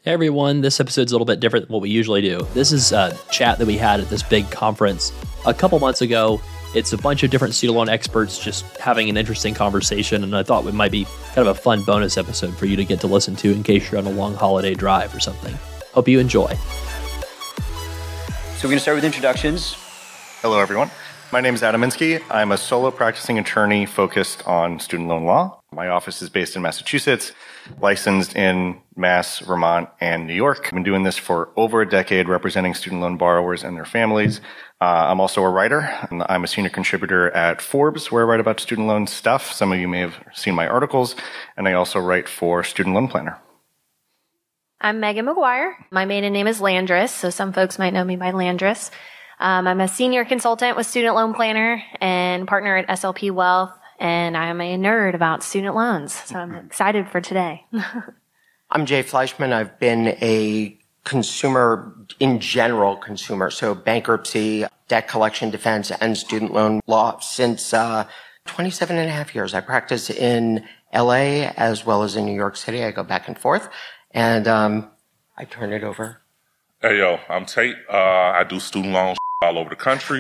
Hey everyone, this episode's a little bit different than what we usually do. This is a chat that we had at this big conference a couple months ago. It's a bunch of different student loan experts just having an interesting conversation, and I thought it might be kind of a fun bonus episode for you to get to listen to in case you're on a long holiday drive or something. Hope you enjoy. So we're going to start with introductions. Hello, everyone. My name is Adam Minsky. I'm a solo practicing attorney focused on student loan law. My office is based in Massachusetts, licensed in Mass, Vermont, and New York. I've been doing this for over a decade, representing student loan borrowers and their families. I'm also a writer. I'm a senior contributor at Forbes, where I write about student loan stuff. Some of you may have seen my articles. And I also write for Student Loan Planner. I'm Megan McGuire. My maiden name is Landris, so some folks might know me by Landris. I'm a senior consultant with Student Loan Planner and partner at SLP Wealth, and I'm a nerd about student loans, so I'm excited for today. I'm Jay Fleischman. I've been a consumer, in general consumer, so bankruptcy, debt collection defense, and student loan law since 27 and a half years. I practice in LA as well as in New York City. I go back and forth, and I turn it over. Hey, yo, I'm Tate. I do student loans all over the country.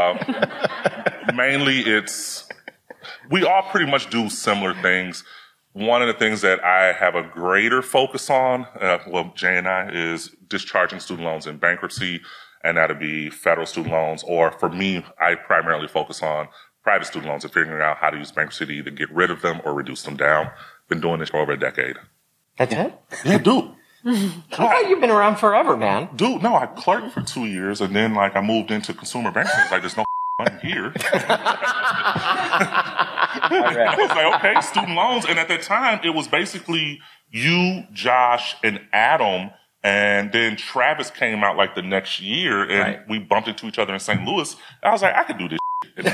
Mainly we all pretty much do similar things. One of the things that I have a greater focus on, Jay and I, is discharging student loans in bankruptcy, and that'll be federal student loans. Or for me, I primarily focus on private student loans and figuring out how to use bankruptcy to either get rid of them or reduce them down. Been doing this for over a decade. That's it? Yeah, dude. I thought you've been around forever, man. Dude, no, I clerked for 2 years, and then I moved into consumer banking. It's like, there's no money here. I was like, okay, student loans. And at that time, it was basically you, Josh, and Adam. And then Travis came out like the next year, and we bumped into each other in St. Louis. I was like, I could do this shit.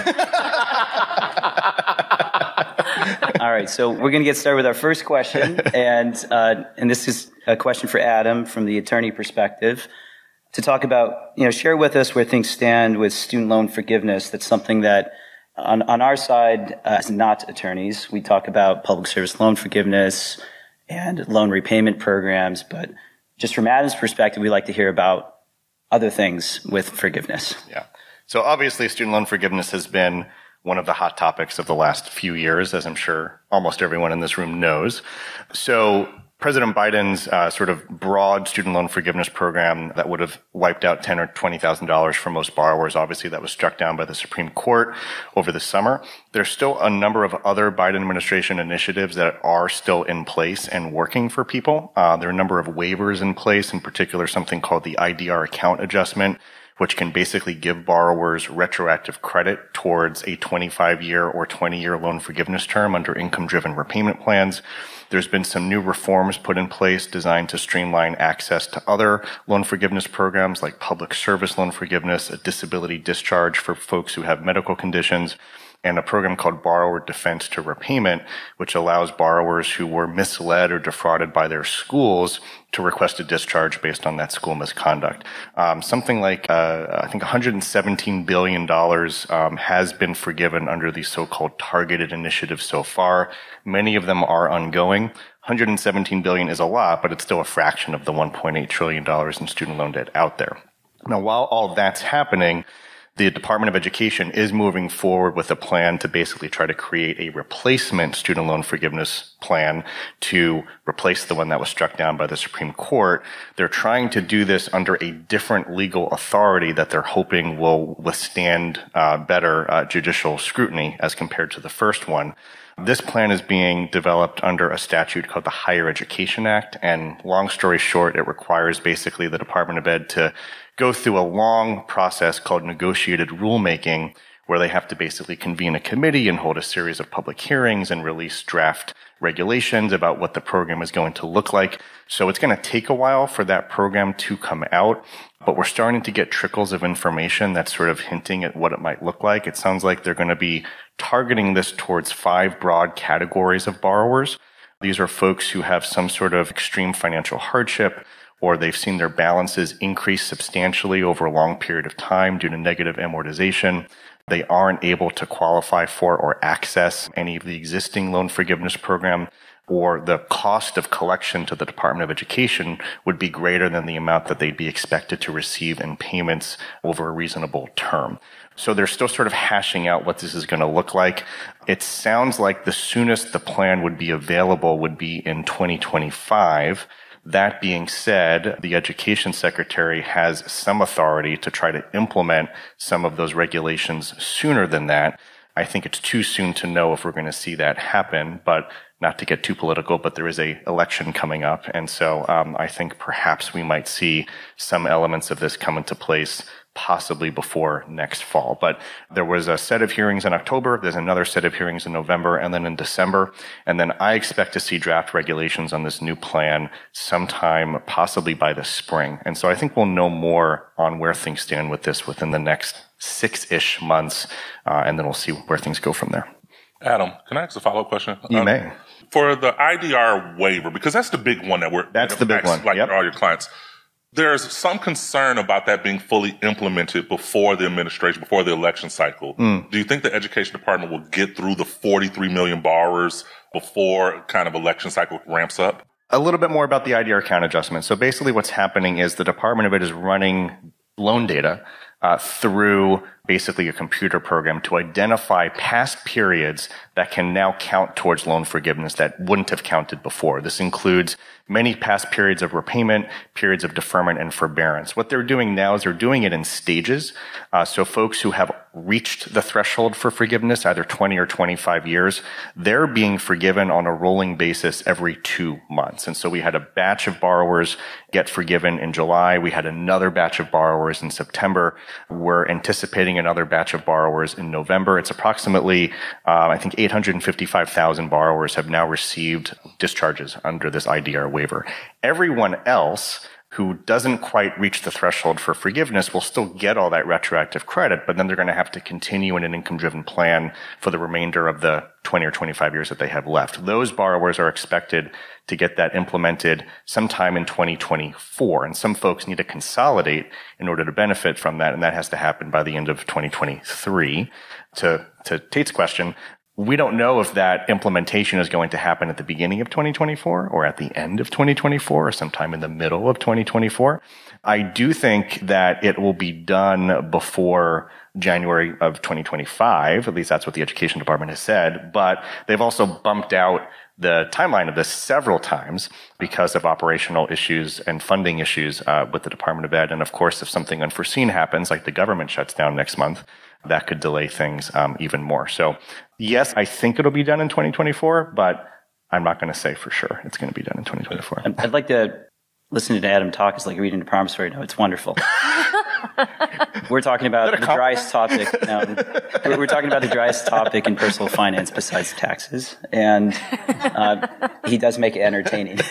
All right, so we're going to get started with our first question, and this is a question for Adam from the attorney perspective to talk about, share with us where things stand with student loan forgiveness. That's something that on our side, as not attorneys, we talk about public service loan forgiveness and loan repayment programs, but just from Adam's perspective, we like to hear about other things with forgiveness. Yeah. So obviously, student loan forgiveness has been one of the hot topics of the last few years, as I'm sure almost everyone in this room knows. So President Biden's sort of broad student loan forgiveness program that would have wiped out $10,000 or $20,000 for most borrowers, obviously that was struck down by the Supreme Court over the summer. There's still a number of other Biden administration initiatives that are still in place and working for people. There are a number of waivers in place, in particular something called the IDR account adjustment, which can basically give borrowers retroactive credit towards a 25-year or 20-year loan forgiveness term under income-driven repayment plans. There's been some new reforms put in place designed to streamline access to other loan forgiveness programs like public service loan forgiveness, a disability discharge for folks who have medical conditions, and a program called Borrower Defense to Repayment, which allows borrowers who were misled or defrauded by their schools to request a discharge based on that school misconduct. Something like, I think $117 billion has been forgiven under these so-called targeted initiatives so far. Many of them are ongoing. $117 billion is a lot, but it's still a fraction of the $1.8 trillion in student loan debt out there. Now, while all that's happening, the Department of Education is moving forward with a plan to basically try to create a replacement student loan forgiveness plan to replace the one that was struck down by the Supreme Court. They're trying to do this under a different legal authority that they're hoping will withstand better judicial scrutiny as compared to the first one. This plan is being developed under a statute called the Higher Education Act, and long story short, it requires basically the Department of Ed to go through a long process called negotiated rulemaking, where they have to basically convene a committee and hold a series of public hearings and release draft regulations about what the program is going to look like. So it's going to take a while for that program to come out, but we're starting to get trickles of information that's sort of hinting at what it might look like. It sounds like they're going to be targeting this towards 5 broad categories of borrowers. These are folks who have some sort of extreme financial hardship, or they've seen their balances increase substantially over a long period of time due to negative amortization. They aren't able to qualify for or access any of the existing loan forgiveness program. or the cost of collection to the Department of Education would be greater than the amount that they'd be expected to receive in payments over a reasonable term. So they're still sort of hashing out what this is going to look like. It sounds like the soonest the plan would be available would be in 2025. That being said, the Education Secretary has some authority to try to implement some of those regulations sooner than that. I think it's too soon to know if we're going to see that happen, but not to get too political, but there is a election coming up. And so I think perhaps we might see some elements of this come into place possibly before next fall. But there was a set of hearings in October, there's another set of hearings in November, and then in December. And then I expect to see draft regulations on this new plan sometime possibly by the spring. And so I think we'll know more on where things stand with this within the next 6-ish months, and then we'll see where things go from there. Adam, can I ask a follow-up question? You may. For the IDR waiver, because that's the big one that's the big one. Like Yep. all your clients. There's some concern about that being fully implemented before the administration, before the election cycle. Do you think the Education Department will get through the 43 million borrowers before kind of election cycle ramps up? A little bit more about the IDR account adjustment. So basically what's happening is the Department of Ed is running loan data through basically a computer program to identify past periods that can now count towards loan forgiveness that wouldn't have counted before. This includes many past periods of repayment, periods of deferment, and forbearance. What they're doing now is they're doing it in stages. So folks who have reached the threshold for forgiveness, either 20 or 25 years, they're being forgiven on a rolling basis every 2 months. And so we had a batch of borrowers get forgiven in July. We had another batch of borrowers in September. We're anticipating another batch of borrowers in November. It's approximately, I think 855,000 borrowers have now received discharges under this IDR waiver. Everyone else who doesn't quite reach the threshold for forgiveness will still get all that retroactive credit, but then they're going to have to continue in an income-driven plan for the remainder of the 20 or 25 years that they have left. Those borrowers are expected to get that implemented sometime in 2024, and some folks need to consolidate in order to benefit from that, and that has to happen by the end of 2023. To Tate's question, we don't know if that implementation is going to happen at the beginning of 2024 or at the end of 2024 or sometime in the middle of 2024. I do think that it will be done before January of 2025. At least that's what the Education Department has said. But they've also bumped out the timeline of this several times because of operational issues and funding issues with the Department of Ed. And of course, if something unforeseen happens, like the government shuts down next month, that could delay things even more. So yes, I think it'll be done in 2024, but I'm not going to say for sure it's going to be done in 2024. I'd like to listen to Adam talk. It's like reading a promissory note. It's wonderful. We're talking about the driest topic. We're talking about the driest topic in personal finance besides taxes, and he does make it entertaining.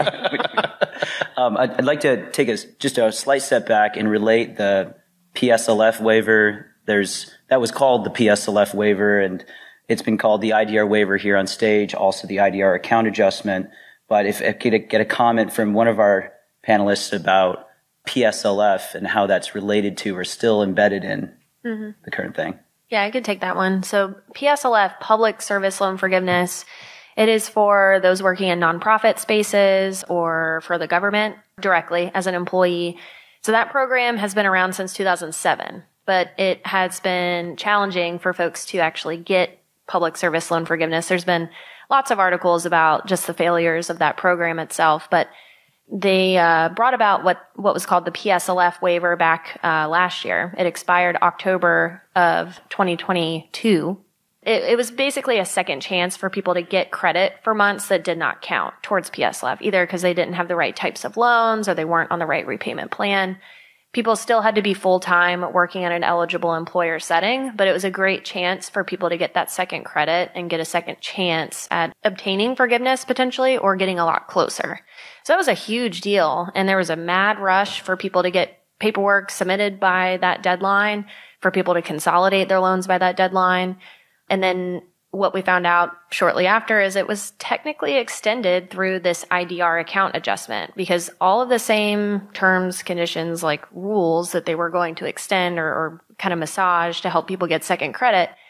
I'd like to take just a slight step back and relate the PSLF waiver. That was called the PSLF waiver, and it's been called the IDR waiver here on stage, also the IDR account adjustment. But if I could get a comment from one of our panelists about PSLF and how that's related to or still embedded in the current thing. Yeah, I could take that one. So PSLF, Public Service Loan Forgiveness, it is for those working in nonprofit spaces or for the government directly as an employee. So that program has been around since 2007, but it has been challenging for folks to actually get public service loan forgiveness. There's been lots of articles about just the failures of that program itself, but they brought about what was called the PSLF waiver back last year. It expired October of 2022. It was basically a second chance for people to get credit for months that did not count towards PSLF, either because they didn't have the right types of loans or they weren't on the right repayment plan. People still had to be full-time working in an eligible employer setting, but it was a great chance for people to get that second credit and get a second chance at obtaining forgiveness potentially or getting a lot closer. So that was a huge deal, and there was a mad rush for people to get paperwork submitted by that deadline, for people to consolidate their loans by that deadline. And then what we found out shortly after is it was technically extended through this IDR account adjustment because all of the same terms, conditions, like rules that they were going to extend or kind of massage to help people get second credit,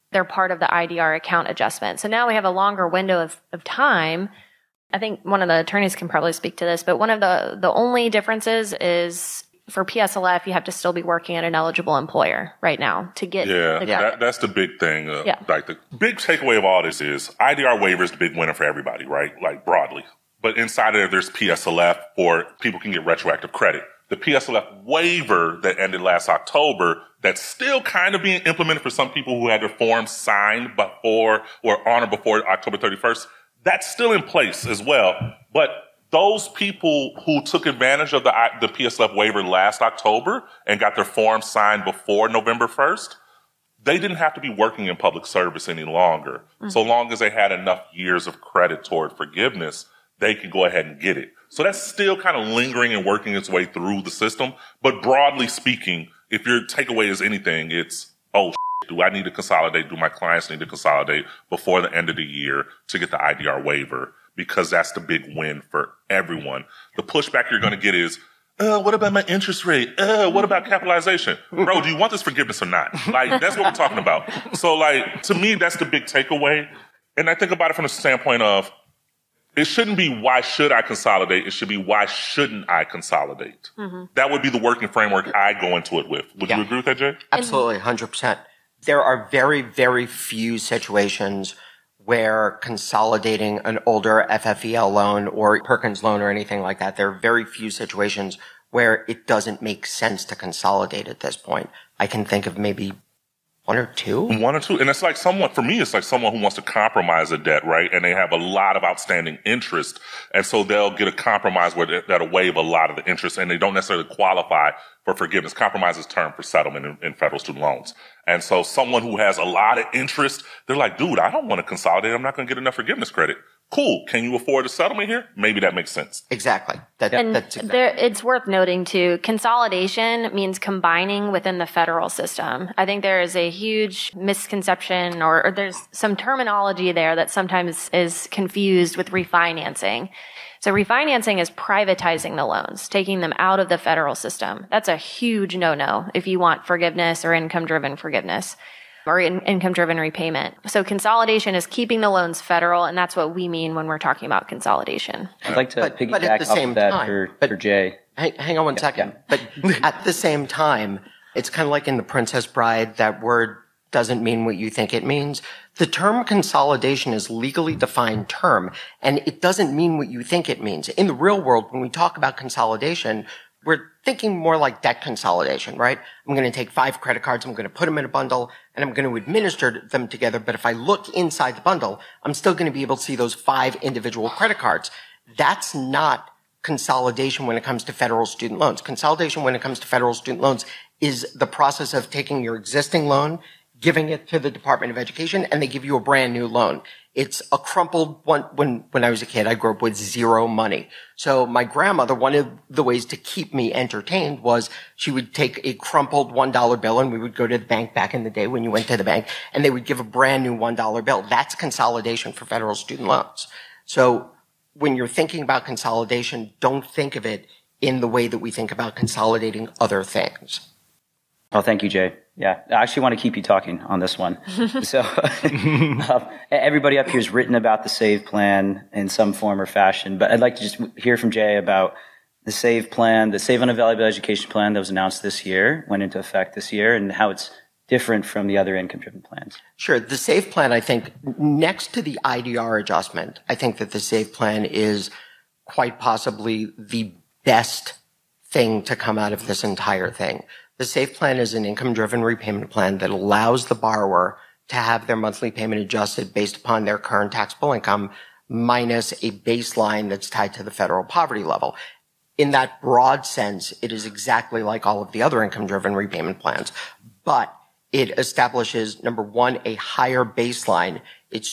they're part of the IDR account adjustment. So now we have a longer window of time. I think one of the attorneys can probably speak to this, but one of the only differences is for PSLF, you have to still be working at an eligible employer right now to get the credit. That's the big thing. Like the big takeaway of all this is IDR waiver is the big winner for everybody, right? Like broadly. But inside of there's PSLF, or people can get retroactive credit. The PSLF waiver that ended last October, that's still kind of being implemented for some people who had their forms signed before or on or before October 31st. That's still in place as well. But those people who took advantage of the PSLF waiver last October and got their forms signed before November 1st, they didn't have to be working in public service any longer. Mm-hmm. So long as they had enough years of credit toward forgiveness, they could go ahead and get it. So that's still kind of lingering and working its way through the system. But broadly speaking, if your takeaway is anything, it's, do I need to consolidate? Do my clients need to consolidate before the end of the year to get the IDR waiver? Because that's the big win for everyone. The pushback you're going to get is, what about my interest rate? What about capitalization? Bro, do you want this forgiveness or not? Like, that's what we're talking about. So, like, to me, that's the big takeaway. And I think about it from the standpoint of, it shouldn't be why should I consolidate? It should be why shouldn't I consolidate? Mm-hmm. That would be the working framework I go into it with. Would you agree with that, Jay? Absolutely, 100%. There are very, very few situations where consolidating an older FFEL loan or Perkins loan or anything like that, there are very few situations where it doesn't make sense to consolidate at this point. I can think of maybe one or two. And it's like for me, it's like someone who wants to compromise a debt, right? And they have a lot of outstanding interest. And so they'll get a compromise where that'll waive a lot of the interest, and they don't necessarily qualify for forgiveness. Compromise is term for settlement in federal student loans. And so someone who has a lot of interest, they're like, dude, I don't want to consolidate. I'm not going to get enough forgiveness credit. Cool. Can you afford a settlement here? Maybe that makes sense. Exactly. It's worth noting too, consolidation means combining within the federal system. I think there is a huge misconception or there's some terminology there that sometimes is confused with refinancing. So refinancing is privatizing the loans, taking them out of the federal system. That's a huge no-no if you want forgiveness or income-driven forgiveness or income-driven repayment. So consolidation is keeping the loans federal, and that's what we mean when we're talking about consolidation. I'd like to piggyback off that for Jay. Hang on one second. But at the same time, it's kind of like in The Princess Bride, that word doesn't mean what you think it means. The term consolidation is legally defined term, and it doesn't mean what you think it means. In the real world, when we talk about consolidation, we're thinking more like debt consolidation, right? I'm going to take 5 credit cards, I'm going to put them in a bundle, and I'm going to administer them together. But if I look inside the bundle, I'm still going to be able to see those 5 individual credit cards. That's not consolidation when it comes to federal student loans. Consolidation when it comes to federal student loans is the process of taking your existing loan, giving it to the Department of Education, and they give you a brand new loan. It's a crumpled one. When I was a kid, I grew up with zero money. So my grandmother, one of the ways to keep me entertained was she would take a crumpled $1 bill, and we would go to the bank back in the day when you went to the bank, and they would give a brand new $1 bill. That's consolidation for federal student loans. So when you're thinking about consolidation, don't think of it in the way that we think about consolidating other things. Oh, thank you, Jay. Yeah, I actually want to keep you talking on this one. So everybody up here has written about the SAVE plan in some form or fashion, but I'd like to just hear from Jay about the SAVE plan, the Save on a Valuable Education plan that was announced this year, went into effect this year, and how it's different from the other income-driven plans. Sure. The SAVE plan, I think, next to the IDR adjustment, I think that the SAVE plan is quite possibly the best thing to come out of this entire thing. The SAVE plan is an income-driven repayment plan that allows the borrower to have their monthly payment adjusted based upon their current taxable income minus a baseline that's tied to the federal poverty level. In that broad sense, it is exactly like all of the other income-driven repayment plans, but it establishes, number one, a higher baseline. It's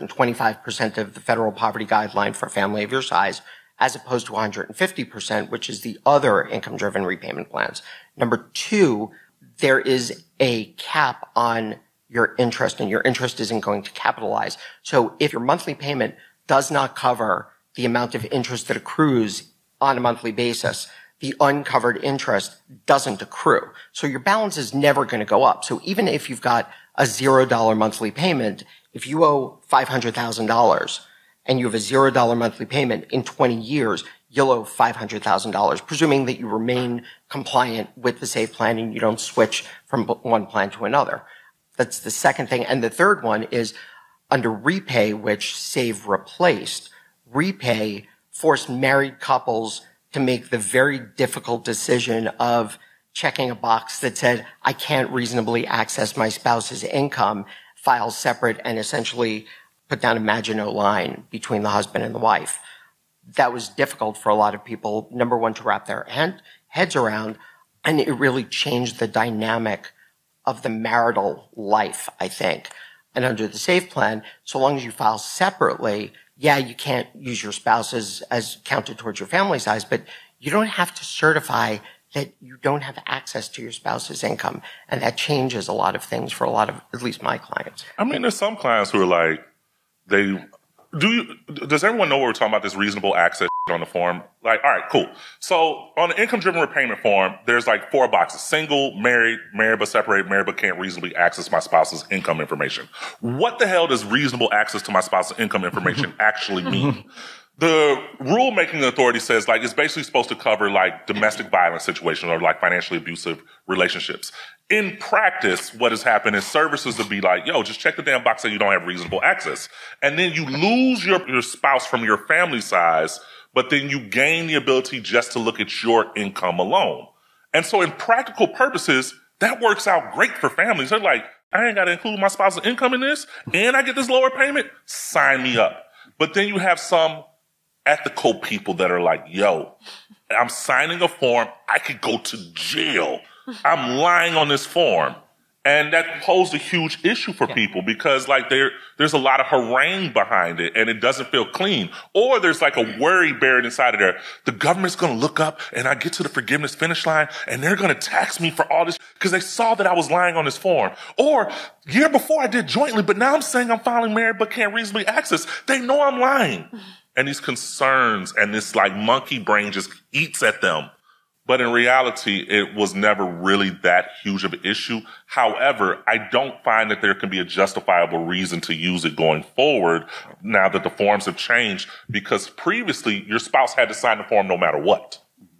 225% of the federal poverty guideline for a family of your size, as opposed to 150%, which is the other income-driven repayment plans. Number two, there is a cap on your interest, and your interest isn't going to capitalize. So if your monthly payment does not cover the amount of interest that accrues on a monthly basis, the uncovered interest doesn't accrue. So your balance is never going to go up. So even if you've got a $0 monthly payment. If you owe $500,000 and you have a $0 monthly payment in 20 years, you'll owe $500,000, presuming that you remain compliant with the SAVE plan and you don't switch from one plan to another. That's the second thing. And the third one is under REPAY, which SAVE replaced. REPAY forced married couples to make the very difficult decision of checking a box that said, I can't reasonably access my spouse's income, file separate, and essentially put down a Maginot line between the husband and the wife. That was difficult for a lot of people, number one, to wrap their heads around, and it really changed the dynamic of the marital life, I think. And under the SAVE plan, so long as you file separately, yeah, you can't use your spouse as counted towards your family size, but you don't have to certify that you don't have access to your spouse's income. And that changes a lot of things for a lot of, at least my clients. I mean, there's some clients who are like, does everyone know what we're talking about, this reasonable access on the form? Like, all right, cool. So on the income-driven repayment form, there's like 4 boxes: single, married, married but separated, married but can't reasonably access my spouse's income information. What the hell does reasonable access to my spouse's income information actually mean? The rulemaking authority says, like, it's basically supposed to cover, like, domestic violence situations or, like, financially abusive relationships. In practice, what has happened is services will be like, yo, just check the damn box that you don't have reasonable access. And then you lose your spouse from your family size, but then you gain the ability just to look at your income alone. And so in practical purposes, that works out great for families. They're like, I ain't got to include my spouse's income in this, and I get this lower payment. Sign me up. But then you have some ethical people that are like, yo, I'm signing a form. I could go to jail. I'm lying on this form. And that posed a huge issue for people because, like, there's a lot of harangue behind it and it doesn't feel clean. Or there's like a worry buried inside of there. The government's going to look up and I get to the forgiveness finish line and they're going to tax me for all this because they saw that I was lying on this form. Or year before I did jointly, but now I'm saying I'm filing married but can't reasonably access. They know I'm lying. And these concerns and this, like, monkey brain just eats at them. But in reality, it was never really that huge of an issue. However, I don't find that there can be a justifiable reason to use it going forward now that the forms have changed, because previously your spouse had to sign the form no matter what.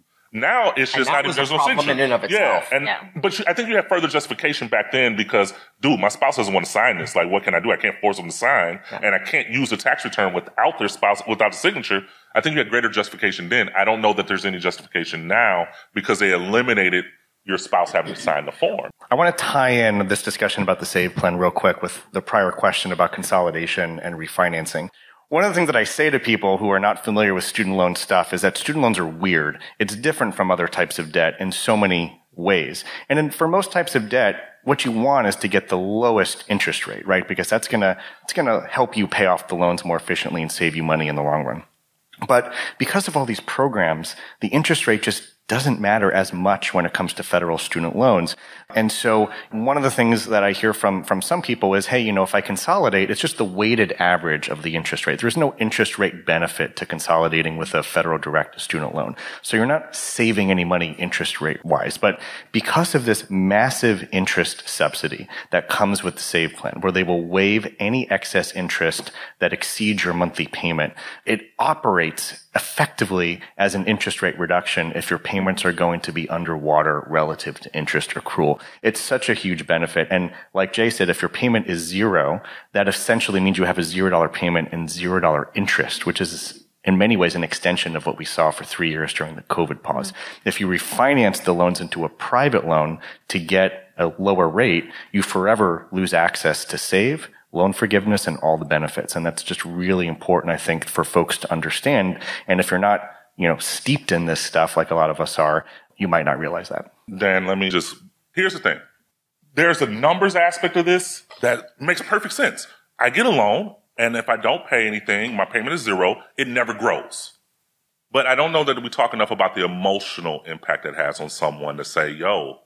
Now it's just not there's no problem in and of itself. But I think you had further justification back then because, dude, my spouse doesn't want to sign this. Like, what can I do? I can't force them to sign, and I can't use the tax return without their spouse, without the signature. I think you had greater justification then. I don't know that there's any justification now because they eliminated your spouse having to sign the form. I want to tie in this discussion about the SAVE plan real quick with the prior question about consolidation and refinancing. One of the things that I say to people who are not familiar with student loan stuff is that student loans are weird. It's different from other types of debt in so many ways. And for most types of debt, what you want is to get the lowest interest rate, right? Because it's gonna help you pay off the loans more efficiently and save you money in the long run. But because of all these programs, the interest rate just doesn't matter as much when it comes to federal student loans. And so one of the things that I hear from some people is, hey, if I consolidate, it's just the weighted average of the interest rate. There's no interest rate benefit to consolidating with a federal direct student loan. So you're not saving any money interest rate wise. But because of this massive interest subsidy that comes with the SAVE plan, where they will waive any excess interest that exceeds your monthly payment, it operates effectively as an interest rate reduction if your payments are going to be underwater relative to interest accrual. It's such a huge benefit. And like Jay said, if your payment is zero, that essentially means you have a $0 payment and $0 interest, which is in many ways an extension of what we saw for 3 years during the COVID pause. If you refinance the loans into a private loan to get a lower rate, you forever lose access to SAVE, loan forgiveness, and all the benefits. And that's just really important, I think, for folks to understand. And if you're not, steeped in this stuff like a lot of us are, you might not realize that. Dan, here's the thing. There's a numbers aspect of this that makes perfect sense. I get a loan, and if I don't pay anything, my payment is zero, it never grows. But I don't know that we talk enough about the emotional impact it has on someone to say,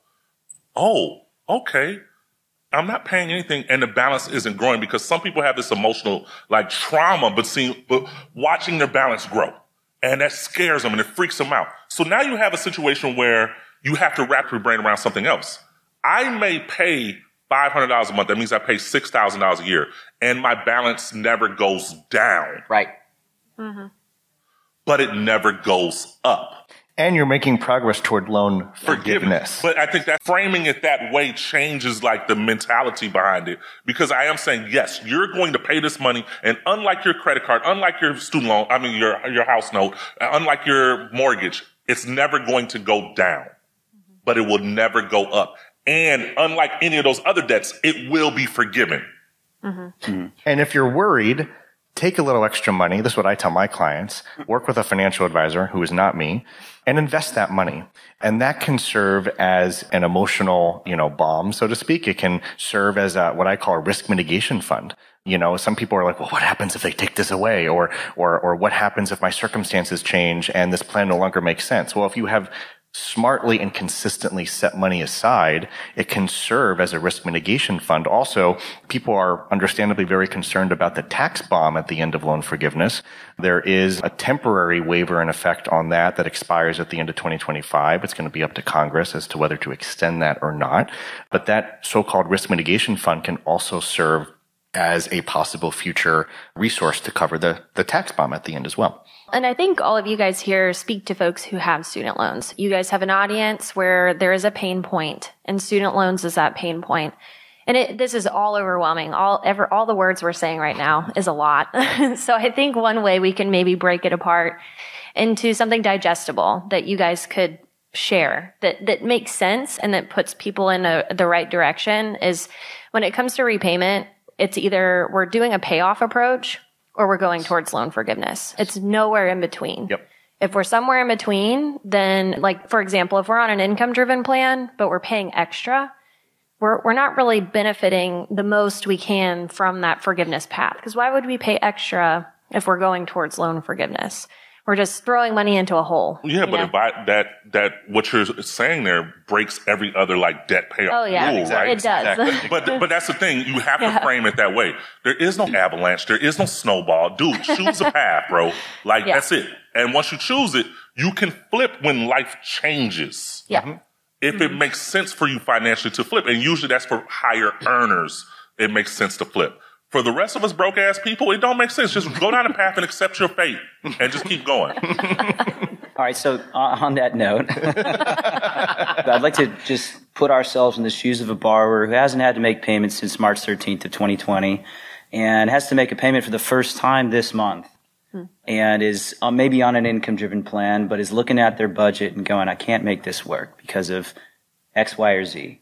okay, I'm not paying anything and the balance isn't growing, because some people have this emotional trauma, but watching their balance grow, and that scares them and it freaks them out. So now you have a situation where you have to wrap your brain around something else. I may pay $500 a month. That means I pay $6,000 a year. And my balance never goes down. Right. But it never goes up. And you're making progress toward loan forgiveness. But I think that framing it that way changes like the mentality behind it. Because I am saying, yes, you're going to pay this money. And unlike your credit card, unlike your student loan, your house note, unlike your mortgage, it's never going to go down, but it will never go up. And unlike any of those other debts, it will be forgiven. And if you're worried, take a little extra money. This is what I tell my clients. Work with a financial advisor who is not me and invest that money. And that can serve as an emotional, balm, so to speak. It can serve as what I call a risk mitigation fund. Some people are like, well, what happens if they take this away? Or what happens if my circumstances change and this plan no longer makes sense? Well, if you have smartly and consistently set money aside, it can serve as a risk mitigation fund. Also, people are understandably very concerned about the tax bomb at the end of loan forgiveness. There is a temporary waiver in effect on that expires at the end of 2025. It's going to be up to Congress as to whether to extend that or not. But that so-called risk mitigation fund can also serve as a possible future resource to cover the tax bomb at the end as well. And I think all of you guys here speak to folks who have student loans. You guys have an audience where there is a pain point, and student loans is that pain point. And this is all overwhelming. All the words we're saying right now is a lot. So I think one way we can maybe break it apart into something digestible that you guys could share that makes sense and that puts people in the right direction is when it comes to repayment, it's either we're doing a payoff approach or we're going towards loan forgiveness. It's nowhere in between. Yep. If we're somewhere in between, then for example, if we're on an income-driven plan, but we're paying extra, we're not really benefiting the most we can from that forgiveness path. Because why would we pay extra if we're going towards loan forgiveness? We're just throwing money into a hole. Yeah, but if that what you're saying there breaks every other debt payoff rule, right? It does. Exactly. But that's the thing. You have to frame it that way. There is no avalanche. There is no snowball. Dude, choose a path, bro. That's it. And once you choose it, you can flip when life changes. Yeah. If it makes sense for you financially to flip. And usually that's for higher earners. It makes sense to flip. For the rest of us broke ass people, it don't make sense. Just go down the path and accept your fate and just keep going. All right. So on that note, I'd like to just put ourselves in the shoes of a borrower who hasn't had to make payments since March 13th of 2020 and has to make a payment for the first time this month and is maybe on an income-driven plan, but is looking at their budget and going, I can't make this work because of X, Y, or Z.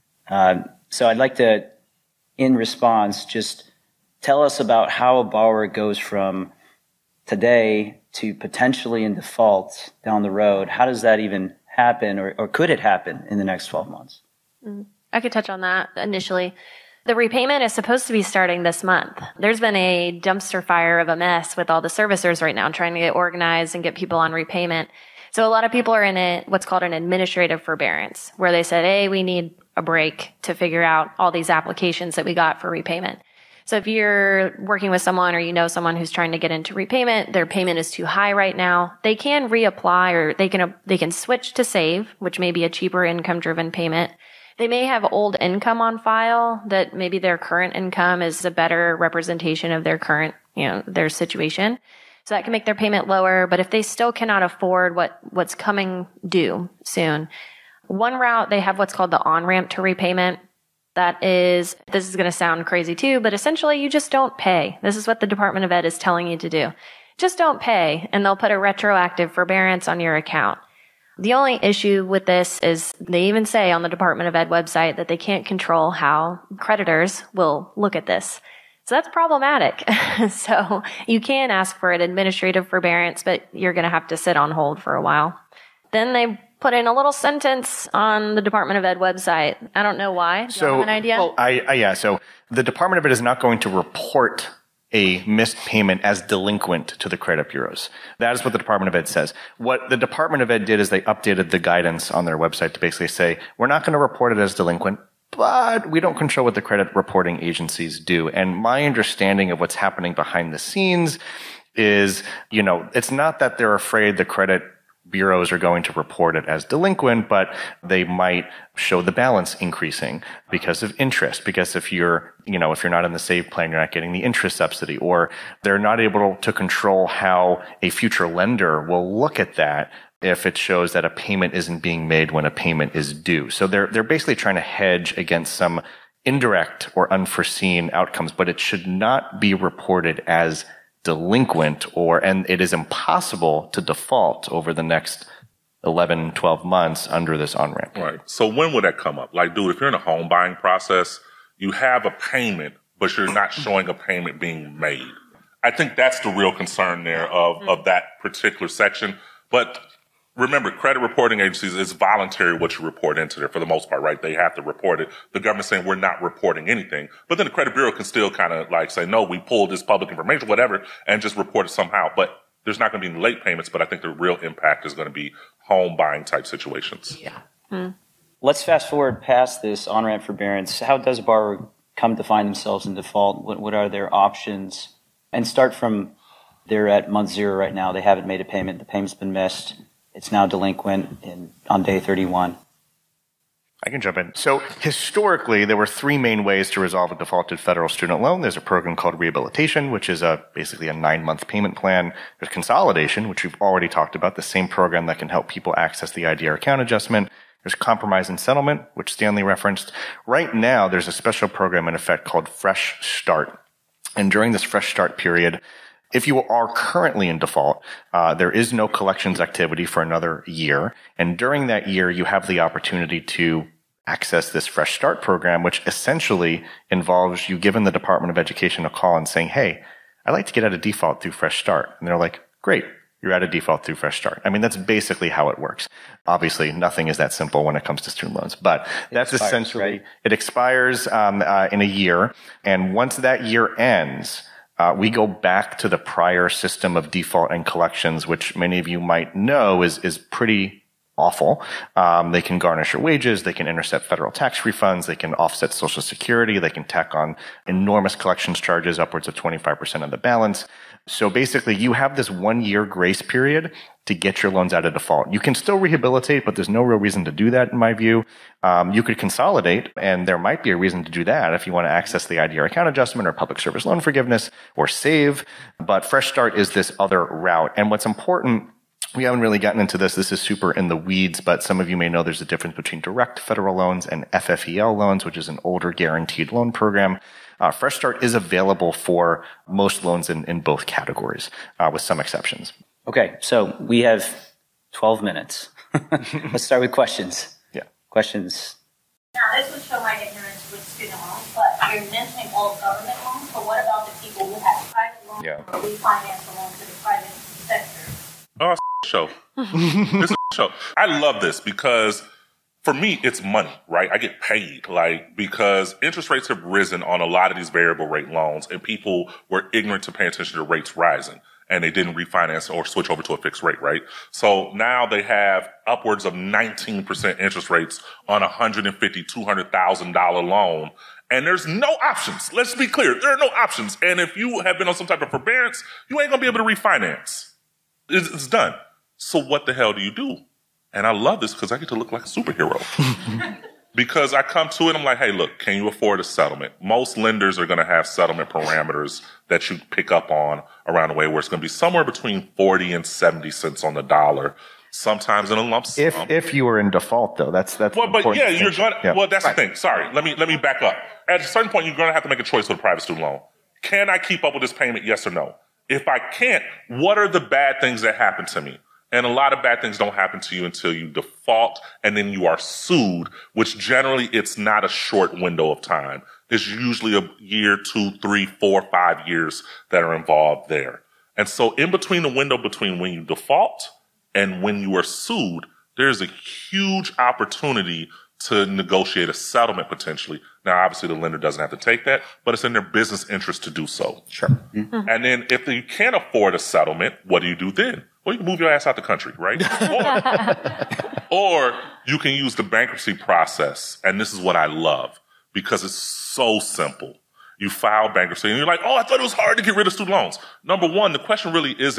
So I'd like to, in response, just tell us about how a borrower goes from today to potentially in default down the road. How does that even happen, or could it happen in the next 12 months? I could touch on that initially. The repayment is supposed to be starting this month. There's been a dumpster fire of a mess with all the servicers right now trying to get organized and get people on repayment. So a lot of people are in what's called an administrative forbearance, where they said, hey, we need a break to figure out all these applications that we got for repayment. So if you're working with someone or you know someone who's trying to get into repayment, their payment is too high right now, they can reapply or they can switch to Save, which may be a cheaper income-driven payment. They may have old income on file that maybe their current income is a better representation of their current, their situation. So that can make their payment lower. But if they still cannot afford what's coming due soon, one route, they have what's called the on-ramp to repayment. This is going to sound crazy too, but essentially you just don't pay. This is what the Department of Ed is telling you to do. Just don't pay, and they'll put a retroactive forbearance on your account. The only issue with this is they even say on the Department of Ed website that they can't control how creditors will look at this. So that's problematic. So you can ask for an administrative forbearance, but you're going to have to sit on hold for a while. Then they put in a little sentence on the Department of Ed website. I don't know why. Do you have an idea? Well, so the Department of Ed is not going to report a missed payment as delinquent to the credit bureaus. That is what the Department of Ed says. What the Department of Ed did is they updated the guidance on their website to basically say, we're not going to report it as delinquent, but we don't control what the credit reporting agencies do. And my understanding of what's happening behind the scenes is, it's not that they're afraid the credit bureaus are going to report it as delinquent, but they might show the balance increasing because of interest. Because if you're not in the SAVE plan, you're not getting the interest subsidy, or they're not able to control how a future lender will look at that if it shows that a payment isn't being made when a payment is due. So they're basically trying to hedge against some indirect or unforeseen outcomes, but it should not be reported as delinquent, and it is impossible to default over the next 11, 12 months under this on-ramp. Right. So when would that come up? Like, dude, if you're in a home buying process, you have a payment, but you're not showing a payment being made. I think that's the real concern there of that particular section. But remember, credit reporting agencies, it's voluntary what you report into there for the most part, right? They have to report it. The government's saying we're not reporting anything. But then the credit bureau can still kind of like say, no, we pulled this public information, whatever, and just report it somehow. But there's not going to be any late payments, but I think the real impact is going to be home buying type situations. Yeah. Let's fast forward past this on-ramp forbearance. How does a borrower come to find themselves in default? What are their options? And start from, they're at month 0 right now. They haven't made a payment. The payment's been missed. It's now delinquent on day 31. I can jump in. So historically, there were 3 main ways to resolve a defaulted federal student loan. There's a program called rehabilitation, which is basically a 9-month payment plan. There's consolidation, which we've already talked about, the same program that can help people access the IDR account adjustment. There's compromise and settlement, which Stanley referenced. Right now, there's a special program in effect called Fresh Start. And during this Fresh Start period, if you are currently in default, there is no collections activity for another year. And during that year, you have the opportunity to access this Fresh Start program, which essentially involves you giving the Department of Education a call and saying, hey, I'd like to get out of default through Fresh Start. And they're like, great, you're out of default through Fresh Start. I mean, that's basically how it works. Obviously, nothing is that simple when it comes to student loans, but that's essentially, right? It expires in a year. And once that year ends, we go back to the prior system of default and collections, which many of you might know is pretty awful. They can garnish your wages. They can intercept federal tax refunds. They can offset Social Security. They can tack on enormous collections charges, upwards of 25% of the balance. So basically, you have this 1-year grace period to get your loans out of default. You can still rehabilitate, but there's no real reason to do that, in my view. You could consolidate, and there might be a reason to do that if you want to access the IDR account adjustment or public service loan forgiveness or SAVE. But Fresh Start is this other route. And what's important, we haven't really gotten into this. This is super in the weeds, but some of you may know there's a difference between direct federal loans and FFEL loans, which is an older guaranteed loan program. Fresh Start is available for most loans in both categories, with some exceptions. Okay, so we have 12 minutes. Let's start with questions. Yeah. Questions. Now, this would show my ignorance with student loans, but you're mentioning all government loans, but what about the people who have private loans or refinance the loans to the private sector? Oh, show. This is a show. I love this because for me, it's money, right? I get paid, because interest rates have risen on a lot of these variable rate loans, and people were ignorant to pay attention to rates rising, and they didn't refinance or switch over to a fixed rate, right? So now they have upwards of 19% interest rates on a $150,000, $200,000 loan. And there's no options. Let's be clear. There are no options. And if you have been on some type of forbearance, you ain't going to be able to refinance. It's done. So what the hell do you do? And I love this because I get to look like a superhero. Because I come to it, I'm like, hey, look, can you afford a settlement? Most lenders are going to have settlement parameters that you pick up on around the way where it's going to be somewhere between 40 and 70 cents on the dollar, sometimes in a lump sum. If you were in default, though, that's well, but yeah, you're going to, well, that's right. The thing. Sorry, let me back up. At a certain point, you're going to have to make a choice with a private student loan. Can I keep up with this payment? Yes or no? If I can't, what are the bad things that happen to me? And a lot of bad things don't happen to you until you default and then you are sued, which generally it's not a short window of time. It's usually a year, 2, 3, 4, 5 years that are involved there. And so in between the window between when you default and when you are sued, there's a huge opportunity to negotiate a settlement potentially. Now, obviously, the lender doesn't have to take that, but it's in their business interest to do so. Sure. Mm-hmm. And then if you can't afford a settlement, what do you do then? Well, you can move your ass out the country, right? Or you can use the bankruptcy process. And this is what I love because it's so simple. You file bankruptcy and you're like, oh, I thought it was hard to get rid of student loans. Number one, the question really isn't,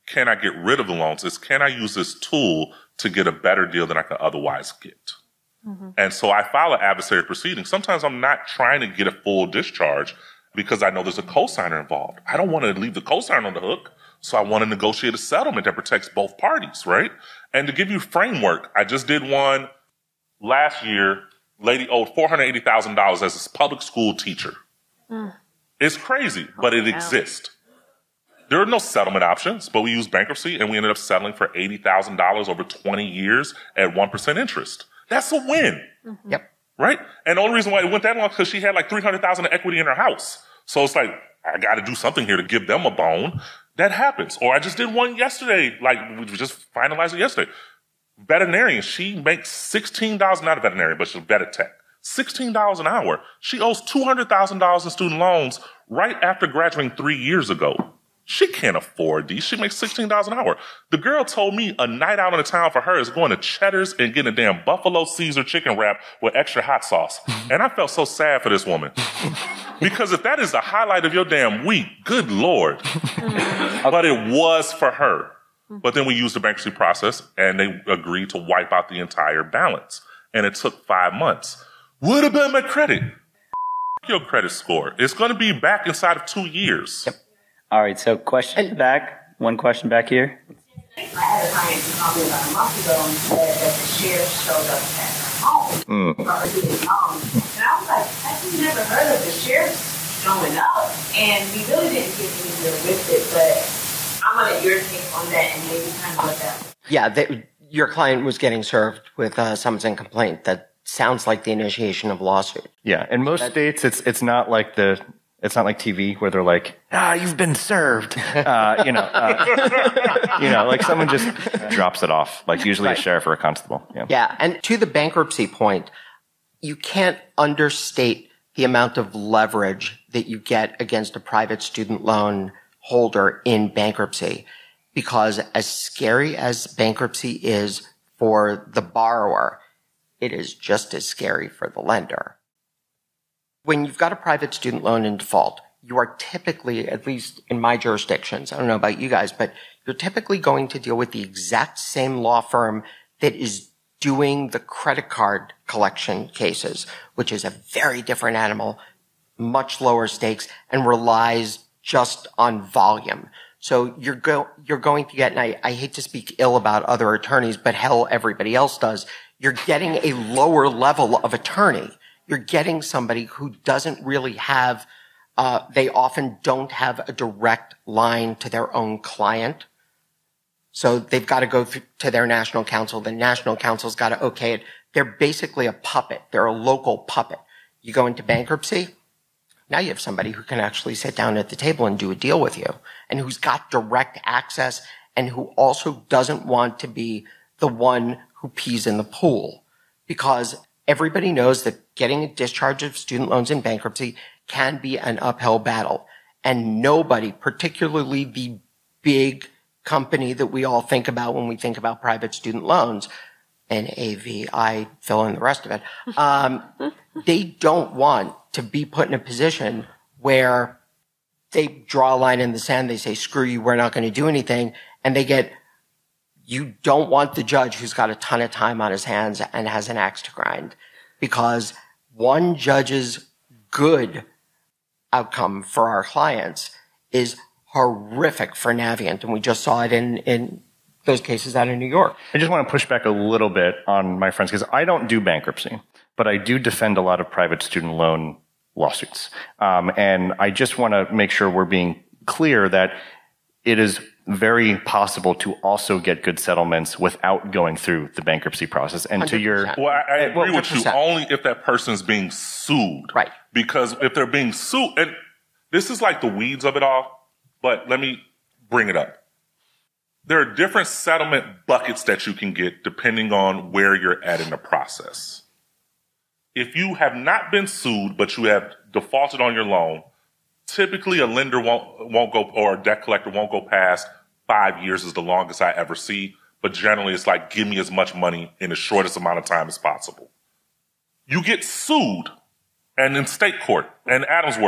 can I get rid of the loans? It's can I use this tool to get a better deal than I could otherwise get? Mm-hmm. And so I file an adversary proceeding. Sometimes I'm not trying to get a full discharge because I know there's a cosigner involved. I don't want to leave the cosigner on the hook. So I want to negotiate a settlement that protects both parties, right? And to give you framework, I just did one last year. Lady owed $480,000 as a public school teacher. Mm. It's crazy, but it exists. There are no settlement options, but we used bankruptcy and we ended up settling for $80,000 over 20 years at 1% interest. That's a win. Mm-hmm. Yep. Right? And the only reason why it went that long is because she had like $300,000 of equity in her house. So it's like, I got to do something here to give them a bone. That happens. Or I just did one yesterday, like we just finalized it yesterday. Veterinarian, she makes $16, not a veterinarian, but she's a vet tech. $16 an hour. She owes $200,000 in student loans right after graduating 3 years ago. She can't afford these. She makes $16 an hour. The girl told me a night out in the town for her is going to Cheddar's and getting a damn Buffalo Caesar chicken wrap with extra hot sauce. And I felt so sad for this woman. Because if that is the highlight of your damn week, good Lord. But it was for her. But then we used the bankruptcy process and they agreed to wipe out the entire balance. And it took 5 months. Would have been my credit. Your credit score. It's going to be back inside of 2 years. Yep. All right, so question back. One question back here. I had a client who called me about a month ago and said that the sheriff showed up at her home for his loan. And I was like, I've never heard of the sheriff showing up. And we really didn't get anywhere with it, but I wanted your take on that and maybe kind of what that was. Yeah, your client was getting served with summons and complaint. That sounds like the initiation of a lawsuit. Yeah, in most states, it's not like it's not like TV where they're like, you've been served. Like someone just drops it off, like usually a sheriff or a constable. Yeah. Yeah. And to the bankruptcy point, you can't understate the amount of leverage that you get against a private student loan holder in bankruptcy, because as scary as bankruptcy is for the borrower, it is just as scary for the lender. When you've got a private student loan in default, you are typically, at least in my jurisdictions, I don't know about you guys, but you're typically going to deal with the exact same law firm that is doing the credit card collection cases, which is a very different animal, much lower stakes, and relies just on volume. So you're going to get, and I hate to speak ill about other attorneys, but hell, everybody else does. You're getting a lower level of attorney. You're getting somebody who doesn't really have, they often don't have a direct line to their own client. So they've got to go to their national counsel. The national counsel's got to okay it. They're basically a puppet. They're a local puppet. You go into bankruptcy, now you have somebody who can actually sit down at the table and do a deal with you, and who's got direct access, and who also doesn't want to be the one who pees in the pool. Because everybody knows that getting a discharge of student loans in bankruptcy can be an uphill battle. And nobody, particularly the big company that we all think about when we think about private student loans, NAVI, fill in the rest of it, they don't want to be put in a position where they draw a line in the sand, they say, screw you, we're not going to do anything, and you don't want the judge who's got a ton of time on his hands and has an axe to grind, because one judge's good outcome for our clients is horrific for Navient, and we just saw it in those cases out in New York. I just want to push back a little bit on my friends, because I don't do bankruptcy, but I do defend a lot of private student loan lawsuits. And I just want to make sure we're being clear that it is very possible to also get good settlements without going through the bankruptcy process. And 100%. To your... Well, I agree with you only if that person's being sued. Right. Because if they're being sued, and this is like the weeds of it all, but let me bring it up. There are different settlement buckets that you can get depending on where you're at in the process. If you have not been sued, but you have defaulted on your loan, typically a lender won't go, or a debt collector won't go past 5 years is the longest I ever see. But generally it's like, give me as much money in the shortest amount of time as possible. You get sued, and in state court, in Adam's world,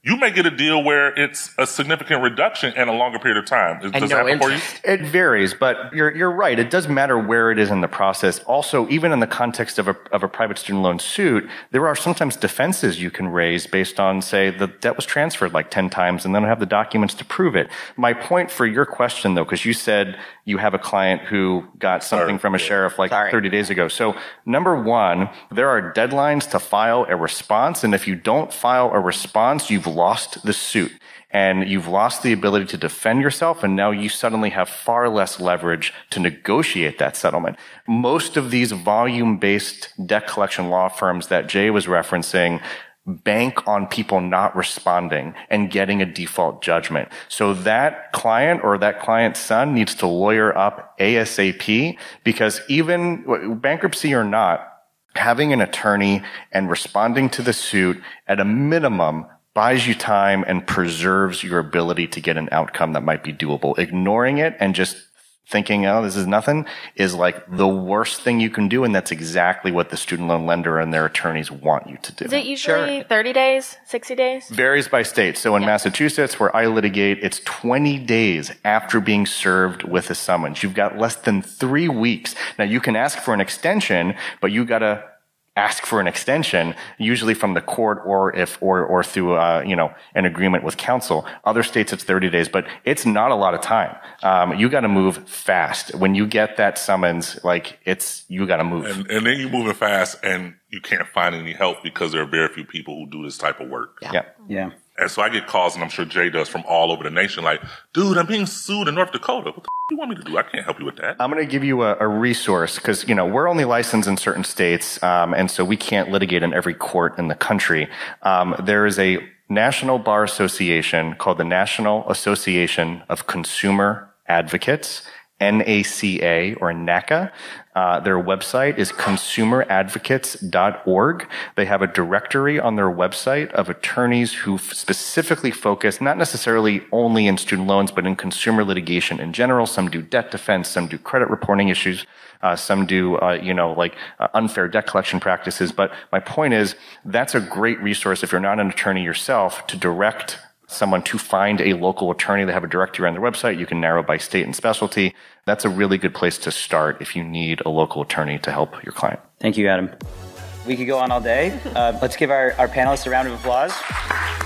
you may get a deal where it's a significant reduction and a longer period of time. Does that happen for you? It varies, but you're right. It does matter where it is in the process. Also, even in the context of a private student loan suit, there are sometimes defenses you can raise based on, say, the debt was transferred like 10 times and then I have the documents to prove it. My point for your question, though, because you said you have a client who got something from a sheriff like 30 days ago. So, number one, there are deadlines to file a response, and if you don't file a response, you've lost the suit and you've lost the ability to defend yourself, and now you suddenly have far less leverage to negotiate that settlement. Most of these volume-based debt collection law firms that Jay was referencing bank on people not responding and getting a default judgment. So that client or that client's son needs to lawyer up ASAP, because even bankruptcy or not, having an attorney and responding to the suit at a minimum buys you time and preserves your ability to get an outcome that might be doable. Ignoring it and just thinking, oh, this is nothing, is like the worst thing you can do, and that's exactly what the student loan lender and their attorneys want you to do. Is it usually 30 days, 60 days? Varies by state. So in Massachusetts, where I litigate, it's 20 days after being served with a summons. You've got less than 3 weeks. Now, you can ask for an extension, but you got to ask for an extension, usually from the court or through an agreement with counsel. Other states it's 30 days, but it's not a lot of time. You got to move fast. When you get that summons, you got to move. And then you're moving fast, and you can't find any help because there are very few people who do this type of work. Yeah. And so I get calls, and I'm sure Jay does, from all over the nation, like, dude, I'm being sued in North Dakota. What the do you want me to do? I can't help you with that. I'm going to give you a resource, because, we're only licensed in certain states, and so we can't litigate in every court in the country. There is a national bar association called the National Association of Consumer Advocates, NACA or NACA. Their website is consumeradvocates.org. They have a directory on their website of attorneys who specifically focus, not necessarily only in student loans, but in consumer litigation in general. Some do debt defense, some do credit reporting issues, some do, unfair debt collection practices. But my point is, that's a great resource if you're not an attorney yourself to direct someone to find a local attorney. They have a directory on their website. You can narrow by state and specialty. That's a really good place to start if you need a local attorney to help your client. Thank you, Adam. We could go on all day. Let's give our panelists a round of applause.